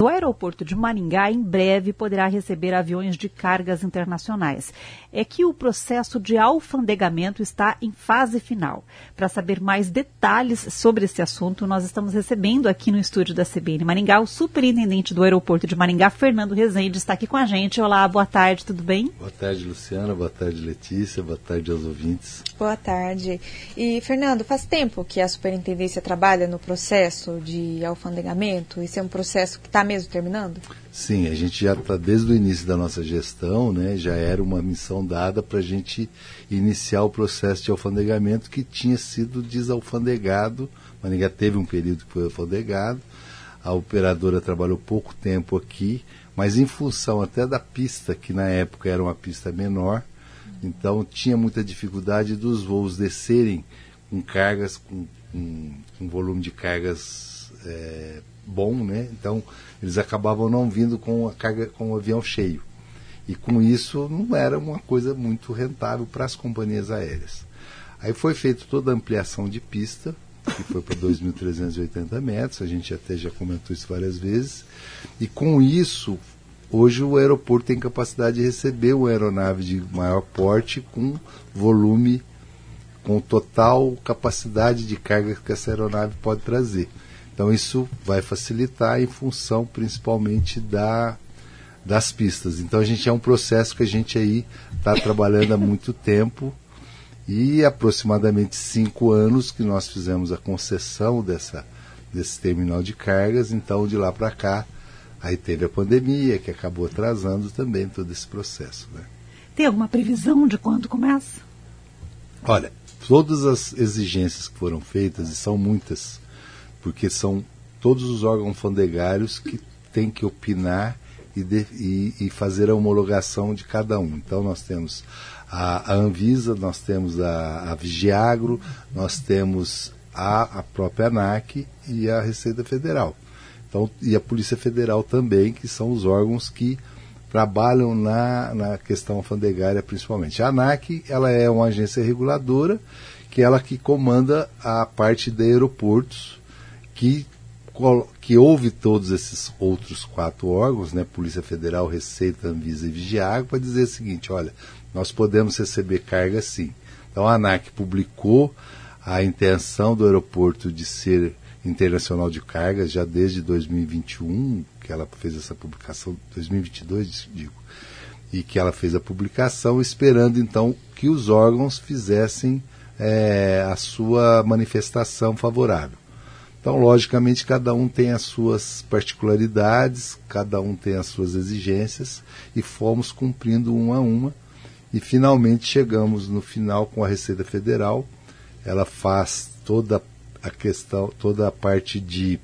O aeroporto de Maringá, em breve, poderá receber aviões de cargas internacionais. É que o processo de alfandegamento está em fase final. Para saber mais detalhes sobre esse assunto, nós estamos recebendo aqui no estúdio da CBN Maringá o superintendente do aeroporto de Maringá, Fernando Rezende, está aqui com a gente. Olá, boa tarde, tudo bem? Boa tarde, Luciana, boa tarde, Letícia, boa tarde aos ouvintes. Boa tarde. E, Fernando, faz tempo que a superintendência trabalha no processo de alfandegamento? Esse é um processo que está mesmo terminando? Sim, a gente já está desde o início da nossa gestão, né, já era uma missão dada para a gente iniciar o processo de alfandegamento que tinha sido desalfandegado. Maringá teve um período que foi alfandegado, a operadora trabalhou pouco tempo aqui, mas em função até da pista, que na época era uma pista menor, então tinha muita dificuldade dos voos descerem com cargas, com um volume de cargas bom, né? Então eles acabavam não vindo com a carga, com o avião cheio. E com isso não era uma coisa muito rentável para as companhias aéreas. Aí foi feita toda a ampliação de pista, que foi para 2.380 metros, a gente até já comentou isso várias vezes, e com isso, hoje o aeroporto tem capacidade de receber uma aeronave de maior porte com volume, com total capacidade de carga que essa aeronave pode trazer. Então isso vai facilitar em função principalmente das pistas. Então a gente é um processo que a gente aí está trabalhando há muito tempo e aproximadamente 5 anos que nós fizemos a concessão desse terminal de cargas. Então de lá para cá aí teve a pandemia que acabou atrasando também todo esse processo, né? Tem alguma previsão de quando começa? Olha, todas as exigências que foram feitas, e são muitas, porque são todos os órgãos alfandegários que têm que opinar e fazer a homologação de cada um. Então nós temos a Anvisa, nós temos a Vigiagro, nós temos a própria ANAC e a Receita Federal. Então, e a Polícia Federal também, que são os órgãos que trabalham na questão alfandegária principalmente. A ANAC, ela é uma agência reguladora, que ela que comanda a parte de aeroportos, que ouve todos esses outros 4 órgãos, né, Polícia Federal, Receita, Anvisa e Vigiagro, para dizer o seguinte: olha, nós podemos receber carga sim. Então a ANAC publicou a intenção do aeroporto de ser internacional de cargas já desde 2021, que ela fez essa publicação, 2022, digo, e que ela fez a publicação esperando então que os órgãos fizessem a sua manifestação favorável. Então, logicamente, cada um tem as suas particularidades, cada um tem as suas exigências, e fomos cumprindo uma a uma, e finalmente chegamos no final com a Receita Federal. Ela faz toda a questão, toda a parte de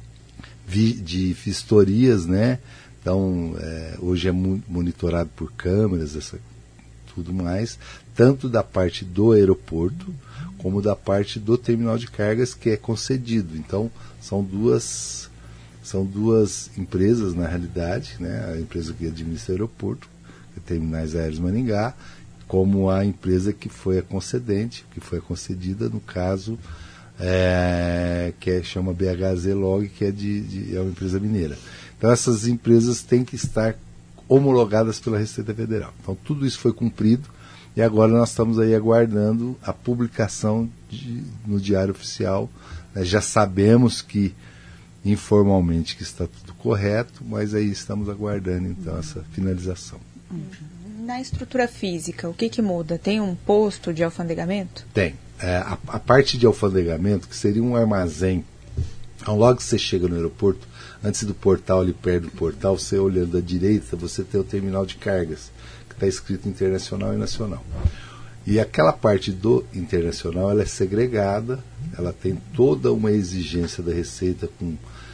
vistorias, né? Então, hoje é monitorado por câmeras, tudo mais, tanto da parte do aeroporto, como da parte do terminal de cargas que é concedido. Então, são duas empresas, na realidade, né? A empresa que administra o aeroporto, que é Terminais Aéreos Maringá, como a empresa que foi a concedente, que foi a concedida, no caso, que chama BHZ Log, que é uma empresa mineira. Então, essas empresas têm que estar homologadas pela Receita Federal. Então, tudo isso foi cumprido. E agora nós estamos aí aguardando a publicação no Diário Oficial. Já sabemos que, informalmente, que está tudo correto, mas aí estamos aguardando, então, essa finalização. Na estrutura física, o que muda? Tem um posto de alfandegamento? Tem. A parte de alfandegamento, que seria um armazém, então, logo que você chega no aeroporto, antes do portal, ali perto do portal, você olhando à direita, você tem o terminal de cargas, está escrito internacional e nacional. E aquela parte do internacional, ela é segregada, ela tem toda uma exigência da Receita com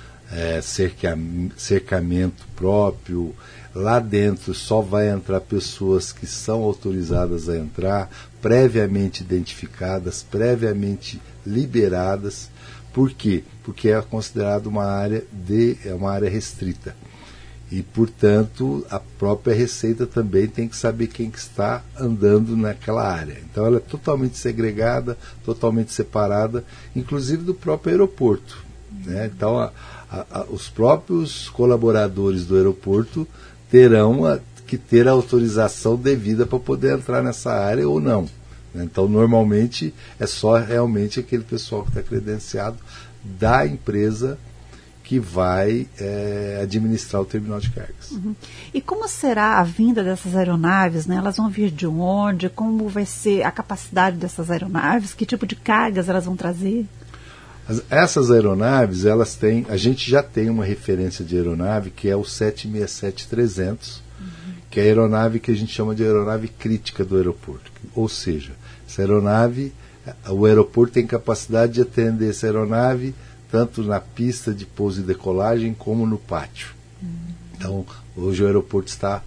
cercamento próprio. Lá dentro só vai entrar pessoas que são autorizadas a entrar, previamente identificadas, previamente liberadas. Por quê? Porque é considerado uma área restrita. E, portanto, a própria Receita também tem que saber quem que está andando naquela área. Então, ela é totalmente segregada, totalmente separada, inclusive do próprio aeroporto, né? Então, os próprios colaboradores do aeroporto terão que ter a autorização devida para poder entrar nessa área ou não. Então, normalmente, é só realmente aquele pessoal que está credenciado da empresa que vai administrar o terminal de cargas. Uhum. E como será a vinda dessas aeronaves, né? Elas vão vir de onde? Como vai ser a capacidade dessas aeronaves? Que tipo de cargas elas vão trazer? Essas aeronaves, a gente já tem uma referência de aeronave que é o 767-300, que é a aeronave que a gente chama de aeronave crítica do aeroporto. Ou seja, essa aeronave, o aeroporto tem capacidade de atender essa aeronave tanto na pista de pouso e decolagem como no pátio. Então, hoje o aeroporto está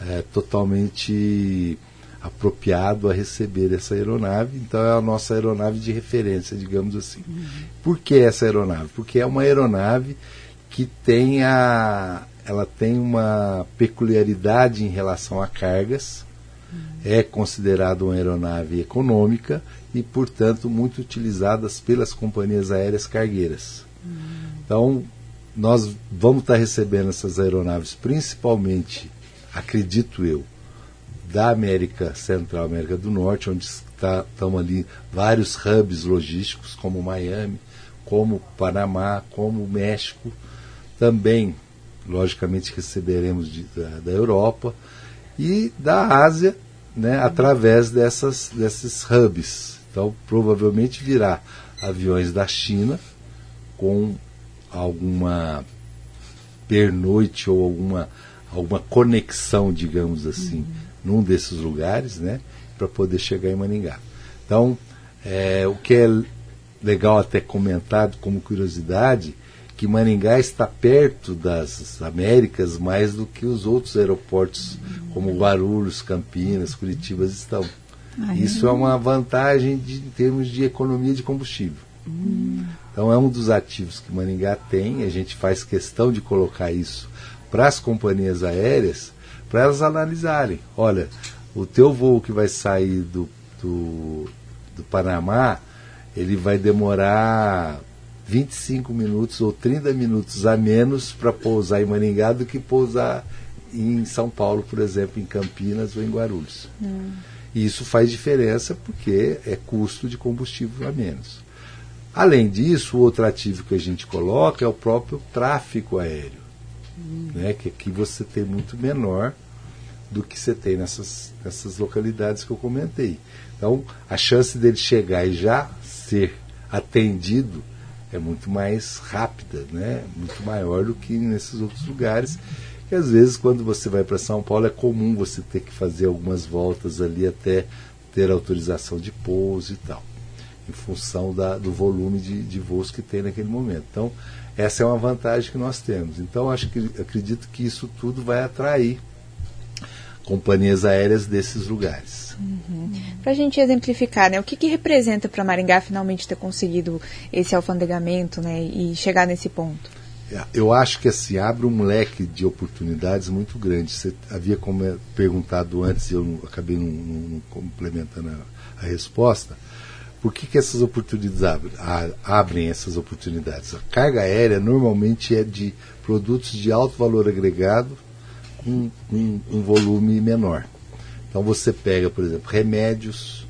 totalmente apropriado a receber essa aeronave. Então, é a nossa aeronave de referência, digamos assim. Por que essa aeronave? Porque é uma aeronave que ela tem uma peculiaridade em relação a cargas, é considerada uma aeronave econômica e, portanto, muito utilizada pelas companhias aéreas cargueiras. Então, nós vamos estar recebendo essas aeronaves, principalmente, acredito eu, da América Central, América do Norte, onde estão ali vários hubs logísticos, como Miami, como Panamá, como México. Também, logicamente, receberemos da Europa e da Ásia, né, através desses hubs. Então, provavelmente virá aviões da China com alguma pernoite ou alguma conexão, digamos assim, num desses lugares, né, para poder chegar em Maringá. Então, o que é legal até comentar como curiosidade, que Maringá está perto das Américas mais do que os outros aeroportos, como Guarulhos, Campinas, Curitiba estão. Isso é uma vantagem em termos de economia de combustível. Então é um dos ativos que Maringá tem, a gente faz questão de colocar isso para as companhias aéreas, para elas analisarem. Olha, o teu voo que vai sair do Panamá, ele vai demorar 25 minutos ou 30 minutos a menos para pousar em Maringá do que pousar em São Paulo, por exemplo, em Campinas ou em Guarulhos. E isso faz diferença porque é custo de combustível a menos. Além disso, o outro ativo que a gente coloca é o próprio tráfego aéreo, né, que aqui você tem muito menor do que você tem nessas localidades que eu comentei. Então, a chance dele chegar e já ser atendido é muito mais rápida, né, muito maior do que nesses outros lugares. E às vezes, quando você vai para São Paulo, é comum você ter que fazer algumas voltas ali até ter autorização de pouso e tal, em função do volume de voos que tem naquele momento. Então, essa é uma vantagem que nós temos. Então, acredito que isso tudo vai atrair companhias aéreas desses lugares. Para a gente exemplificar, né, o que representa para Maringá finalmente ter conseguido esse alfandegamento, né, e chegar nesse ponto? Eu acho que assim, abre um leque de oportunidades muito grande. Você havia perguntado antes e eu acabei não complementando a resposta. Por que essas oportunidades abrem essas oportunidades? A carga aérea normalmente é de produtos de alto valor agregado com um volume menor. Então você pega, por exemplo, remédios,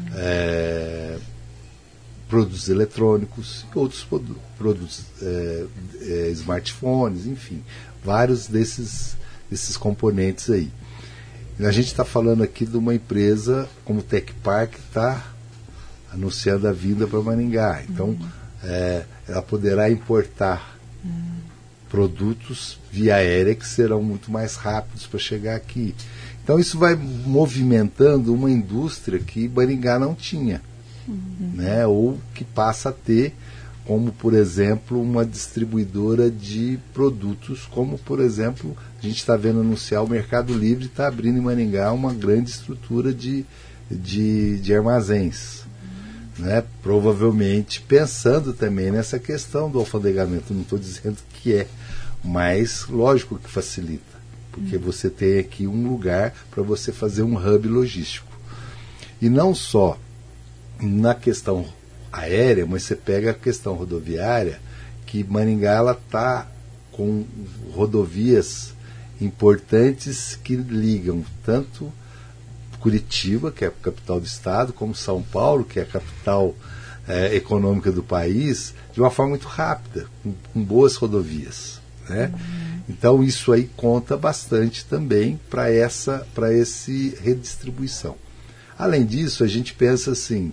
produtos eletrônicos e outros produtos, smartphones, enfim, vários desses componentes aí. E a gente está falando aqui de uma empresa como o Tecpar que está anunciando a vinda para Maringá. Então, ela poderá importar produtos via aérea que serão muito mais rápidos para chegar aqui. Então, isso vai movimentando uma indústria que Maringá não tinha, né? Ou que passa a ter, como, por exemplo, uma distribuidora de produtos, como, por exemplo, a gente está vendo anunciar o Mercado Livre está abrindo em Maringá uma grande estrutura de armazéns. Né, provavelmente pensando também nessa questão do alfandegamento. Não estou dizendo que é, mas lógico que facilita, porque você tem aqui um lugar para você fazer um hub logístico. E não só na questão aérea, mas você pega a questão rodoviária, que Maringá ela está com rodovias importantes que ligam tanto Curitiba, que é a capital do estado, como São Paulo, que é a capital econômica do país, de uma forma muito rápida, com boas rodovias, né? Então isso aí conta bastante também para essa redistribuição. Além disso, a gente pensa assim,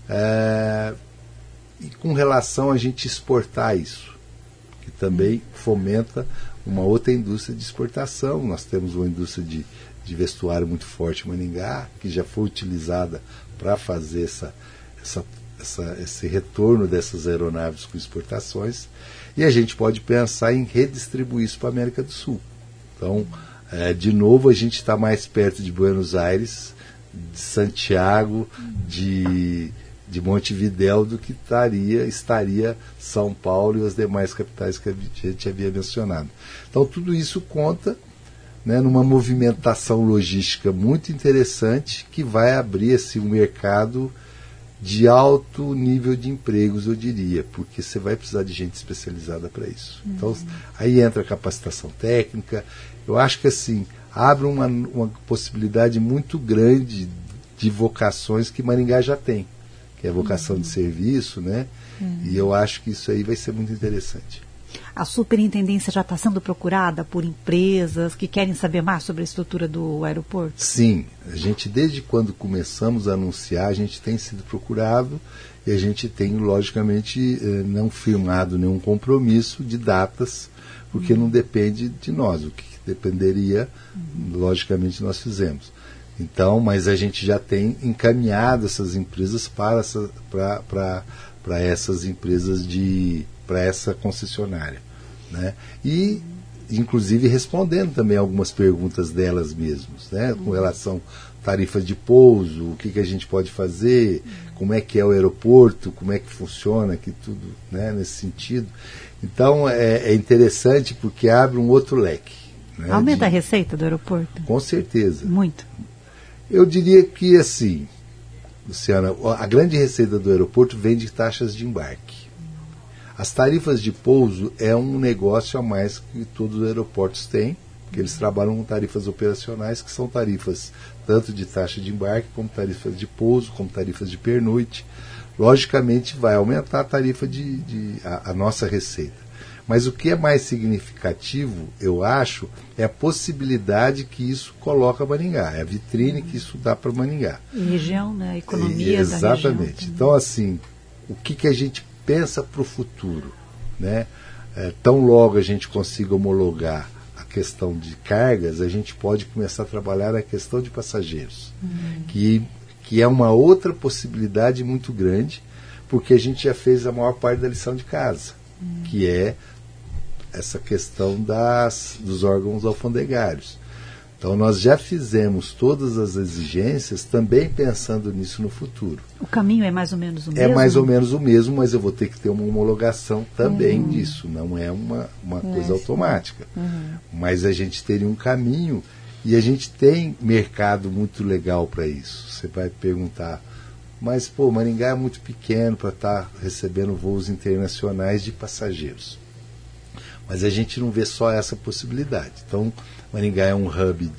e com relação a gente exportar isso, que também fomenta uma outra indústria de exportação. Nós temos uma indústria de vestuário muito forte em Maringá, que já foi utilizada para fazer esse retorno dessas aeronaves com exportações, e a gente pode pensar em redistribuir isso para a América do Sul. Então, de novo, a gente está mais perto de Buenos Aires, de Santiago, de Montevidéu, do que estaria São Paulo e as demais capitais que a gente havia mencionado. Então, tudo isso conta, né, numa movimentação logística muito interessante, que vai abrir assim, um mercado de alto nível de empregos, eu diria, porque você vai precisar de gente especializada para isso. Então, aí entra a capacitação técnica. Eu acho que assim, abre uma possibilidade muito grande de vocações que Maringá já tem, que é a vocação de serviço, né? E eu acho que isso aí vai ser muito interessante. A superintendência já está sendo procurada por empresas que querem saber mais sobre a estrutura do aeroporto? Sim, a gente desde quando começamos a anunciar, a gente tem sido procurado e a gente tem, logicamente, não firmado nenhum compromisso de datas, porque não depende de nós. O que dependeria, logicamente, nós fizemos. Então, mas a gente já tem encaminhado essas empresas para essas empresas para essa concessionária, né? E inclusive respondendo também algumas perguntas delas mesmas, né? Com relação a tarifas de pouso, o que a gente pode fazer, como é que é o aeroporto, como é que funciona aqui tudo, né? Nesse sentido. Então é interessante porque abre um outro leque, né? Aumenta a receita do aeroporto? Com certeza. Muito. Eu diria que assim, Luciana, a grande receita do aeroporto vem de taxas de embarque. As tarifas de pouso é um negócio a mais que todos os aeroportos têm, porque eles trabalham com tarifas operacionais, que são tarifas tanto de taxa de embarque, como tarifas de pouso, como tarifas de pernoite. Logicamente vai aumentar a tarifa a nossa receita. Mas o que é mais significativo, eu acho, é a possibilidade que isso coloca Maringá, é a vitrine que isso dá para Maringá. E região, né? A economia da região. Exatamente. Então, assim, o que a gente pensa para o futuro, né? Tão logo a gente consiga homologar a questão de cargas, a gente pode começar a trabalhar a questão de passageiros, que é uma outra possibilidade muito grande, porque a gente já fez a maior parte da lição de casa, que é essa questão dos órgãos alfandegários. Então nós já fizemos todas as exigências também pensando nisso no futuro. O caminho é mais ou menos o mesmo? É mais ou menos o mesmo, mas eu vou ter que ter uma homologação também disso. Não é uma coisa automática. Mas a gente teria um caminho e a gente tem mercado muito legal para isso. Você vai perguntar, mas Maringá é muito pequeno para estar recebendo voos internacionais de passageiros. Mas a gente não vê só essa possibilidade. Então, Maringá é um hub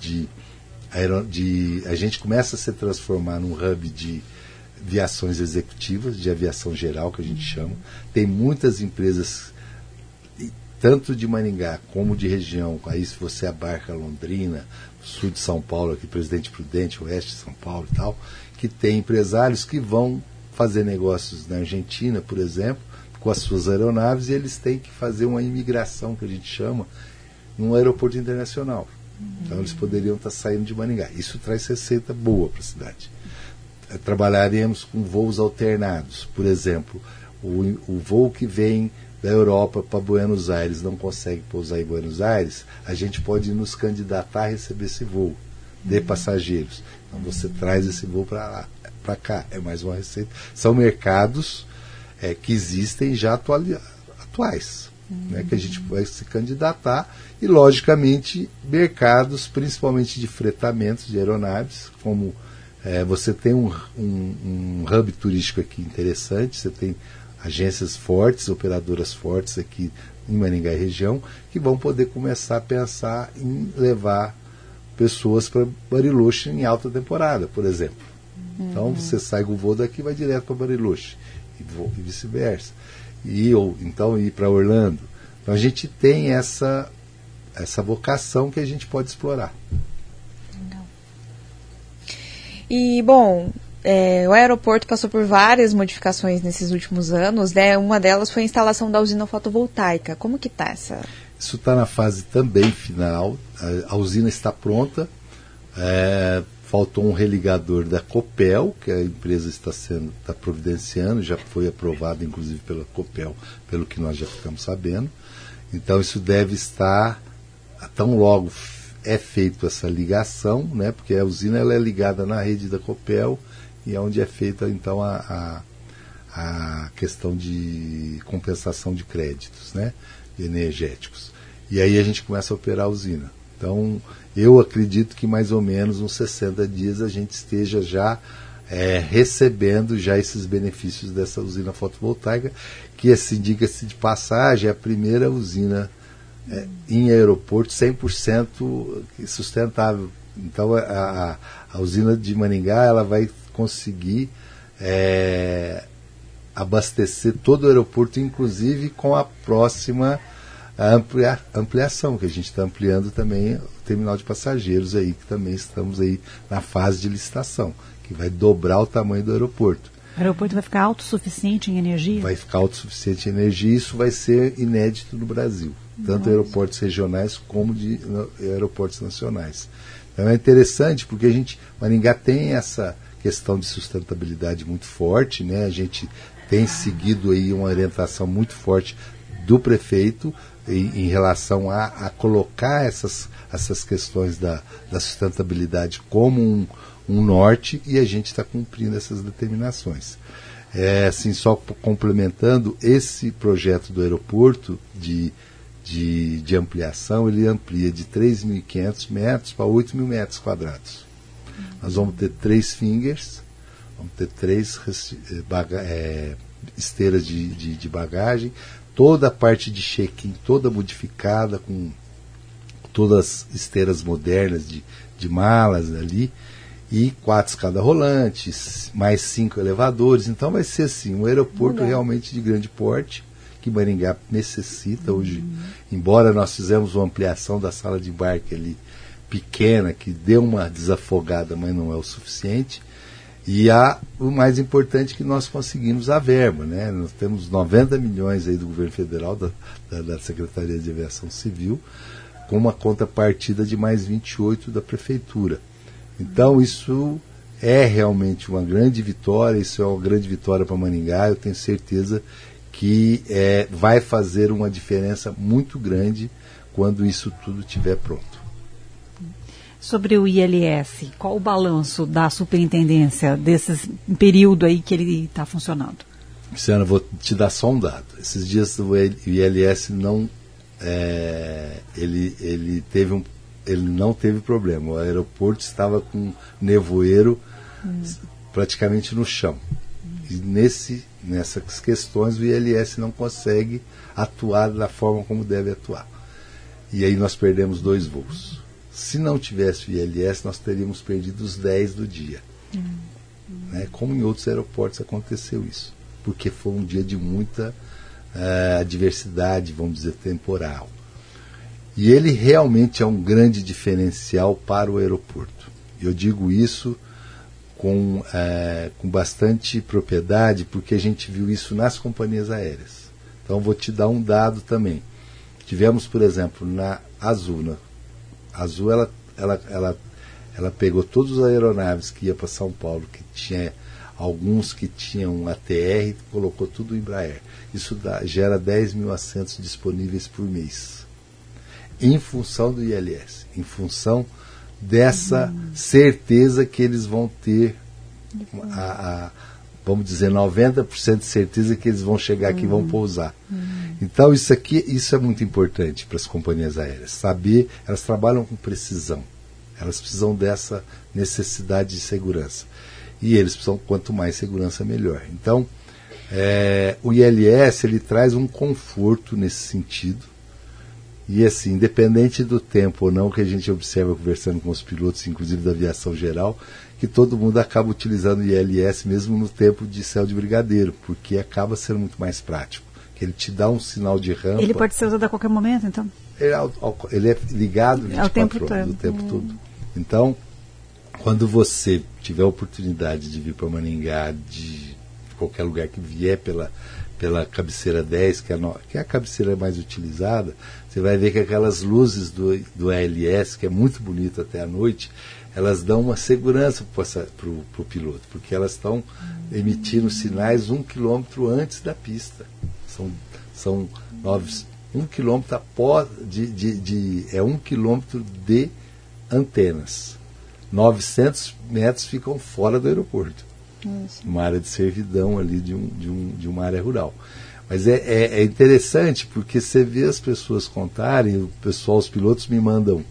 a gente começa a se transformar num hub de viações executivas, de aviação geral, que a gente chama. Tem muitas empresas, tanto de Maringá como de região. Aí se você abarca Londrina, sul de São Paulo, aqui Presidente Prudente, oeste de São Paulo e tal, que tem empresários que vão fazer negócios na Argentina, por exemplo, com as suas aeronaves, e eles têm que fazer uma imigração, que a gente chama, num aeroporto internacional. Então eles poderiam estar saindo de Maringá. Isso traz receita boa para a cidade. Trabalharemos com voos alternados. Por exemplo, o voo que vem da Europa para Buenos Aires não consegue pousar em Buenos Aires, a gente pode nos candidatar a receber esse voo de passageiros. Então você traz esse voo para cá. É mais uma receita. São mercados que existem já atuais, né, que a gente vai se candidatar, e logicamente mercados principalmente de fretamentos de aeronaves, como você tem um hub turístico aqui interessante, você tem agências fortes, operadoras fortes aqui em Maringá e região, que vão poder começar a pensar em levar pessoas para Bariloche em alta temporada, por exemplo. Então você sai com o voo daqui e vai direto para Bariloche, e vice-versa. Ou então ir para Orlando. Então a gente tem essa vocação que a gente pode explorar. E, bom, o aeroporto passou por várias modificações nesses últimos anos, né? Uma delas foi a instalação da usina fotovoltaica. Como que está essa? Isso está na fase também final. A usina está pronta. Faltou um religador da Copel, que a empresa está providenciando, já foi aprovado inclusive pela Copel, pelo que nós já ficamos sabendo. Então isso deve estar, tão logo é feita essa ligação, né, porque a usina ela é ligada na rede da Copel, e é onde é feita então a questão de compensação de créditos, né, energéticos. E aí a gente começa a operar a usina. Então, eu acredito que mais ou menos uns 60 dias a gente esteja já recebendo já esses benefícios dessa usina fotovoltaica, que, assim, diga-se de passagem, é a primeira usina em aeroporto 100% sustentável. Então, a usina de Maringá ela vai conseguir abastecer todo o aeroporto, inclusive com a próxima ampliação, que a gente está ampliando também o terminal de passageiros aí, que também estamos aí na fase de licitação, que vai dobrar o tamanho do aeroporto. O aeroporto vai ficar autossuficiente em energia? Vai ficar autossuficiente em energia, e isso vai ser inédito no Brasil, tanto aeroportos regionais como de aeroportos nacionais. Então é interessante porque Maringá tem essa questão de sustentabilidade muito forte, né? A gente tem seguido aí uma orientação muito forte do prefeito em relação a colocar essas questões da sustentabilidade como um norte, e a gente está cumprindo essas determinações. Assim, só complementando, esse projeto do aeroporto de ampliação, ele amplia de 3.500 metros para 8.000 metros quadrados. Nós vamos ter 3 fingers, vamos ter 3 esteiras de bagagem, toda a parte de check-in toda modificada, com todas as esteiras modernas de malas ali, e 4 escadas rolantes, mais 5 elevadores. Então vai ser assim, um aeroporto realmente de grande porte, que Maringá necessita hoje. Embora nós fizemos uma ampliação da sala de embarque ali pequena, que deu uma desafogada, mas não é o suficiente. E o mais importante, que nós conseguimos a verba, né? Nós temos 90 milhões aí do governo federal, da Secretaria de Aviação Civil, com uma contrapartida de mais 28 da prefeitura. Então isso é realmente uma grande vitória, isso é uma grande vitória para Maringá. Eu tenho certeza que vai fazer uma diferença muito grande quando isso tudo estiver pronto. Sobre o ILS, qual o balanço da superintendência desse período aí que ele está funcionando? Luciana, vou te dar só um dado. Esses dias o ILS ele não teve problema. O aeroporto estava com nevoeiro praticamente no chão. E nessas questões o ILS não consegue atuar da forma como deve atuar. E aí nós perdemos 2 voos. Se não tivesse o ILS, nós teríamos perdido os 10 do dia. Né? Como em outros aeroportos aconteceu isso. Porque foi um dia de muita adversidade, vamos dizer, temporal. E ele realmente é um grande diferencial para o aeroporto. Eu digo isso com bastante propriedade, porque a gente viu isso nas companhias aéreas. Então vou te dar um dado também. Tivemos, por exemplo, na Azul. A Azul ela pegou todas as aeronaves que iam para São Paulo, que tinha alguns que tinham ATR, e colocou tudo em Embraer. Isso gera 10 mil assentos disponíveis por mês. Em função do ILS, em função dessa certeza que eles vão ter, vamos dizer, 90% de certeza que eles vão chegar aqui e vão pousar. Então isso é muito importante para as companhias aéreas, saber, elas trabalham com precisão, elas precisam dessa necessidade de segurança, e eles precisam, quanto mais segurança melhor. Então O ILS, ele traz um conforto nesse sentido. E assim, independente do tempo ou não que a gente observa conversando com os pilotos, inclusive da aviação geral, que todo mundo acaba utilizando o ILS mesmo no tempo de céu de brigadeiro, porque acaba sendo muito mais prático. Que ele te dá um sinal de rampa. Ele pode ser usado a qualquer momento, então? Ele é ligado 24 horas, o tempo todo. Então, quando você tiver a oportunidade de vir para Maringá, de qualquer lugar que vier pela cabeceira 10, que é a cabeceira mais utilizada, você vai ver que aquelas luzes do ALS, que é muito bonito até à noite, elas dão uma segurança para o piloto, porque elas estão emitindo sinais 1 quilômetro antes da pista. São 1 quilômetro após é 1 quilômetro de antenas. 900 metros ficam fora do aeroporto. Uma área de servidão ali de uma área rural. Mas é interessante porque você vê as pessoas contarem, os pilotos me mandam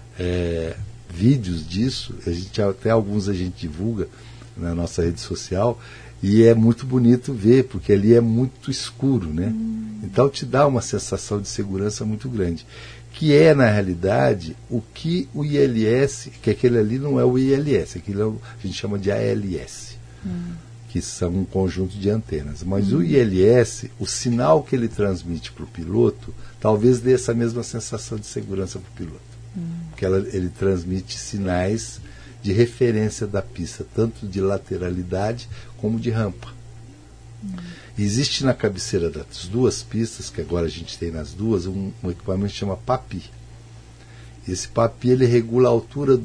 vídeos disso, até alguns a gente divulga na nossa rede social, e é muito bonito ver, porque ali é muito escuro, né? Então te dá uma sensação de segurança muito grande. Que é, na realidade, o que o ILS, que aquele ali não é o ILS, aquilo a gente chama de ALS, que são um conjunto de antenas. Mas o ILS, o sinal que ele transmite para o piloto, talvez dê essa mesma sensação de segurança para o piloto. Porque ele transmite sinais de referência da pista, tanto de lateralidade como de rampa. Existe na cabeceira das duas pistas, que agora a gente tem nas duas, um equipamento que chama PAPI. Esse PAPI ele regula a altura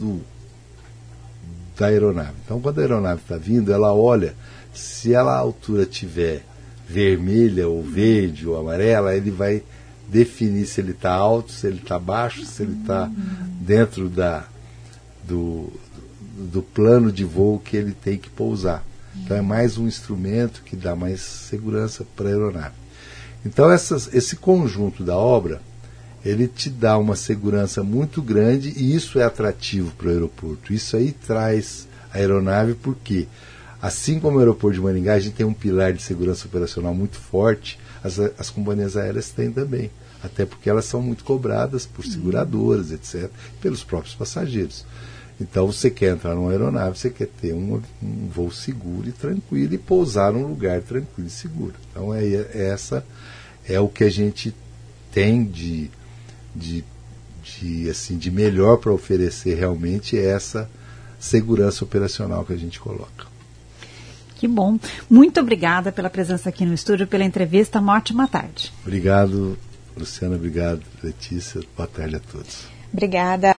da aeronave. Então, quando a aeronave está vindo, ela olha, se a altura tiver vermelha ou verde ou amarela, ele vai definir se ele está alto, se ele está baixo, se ele está dentro do plano de voo que ele tem que pousar. Então é mais um instrumento que dá mais segurança para a aeronave. Então esse conjunto da obra, ele te dá uma segurança muito grande e isso é atrativo para o aeroporto. Isso aí traz a aeronave porque, assim como o aeroporto de Maringá, a gente tem um pilar de segurança operacional muito forte, as companhias aéreas têm também. Até porque elas são muito cobradas por seguradoras, etc., pelos próprios passageiros. Então você quer entrar numa aeronave, você quer ter um voo seguro e tranquilo e pousar num lugar tranquilo e seguro. Então essa é o que a gente tem de melhor para oferecer realmente, essa segurança operacional que a gente coloca. Que bom. Muito obrigada pela presença aqui no estúdio, pela entrevista. Uma ótima tarde. Obrigado, Luciana. Obrigado, Letícia. Boa tarde a todos. Obrigada.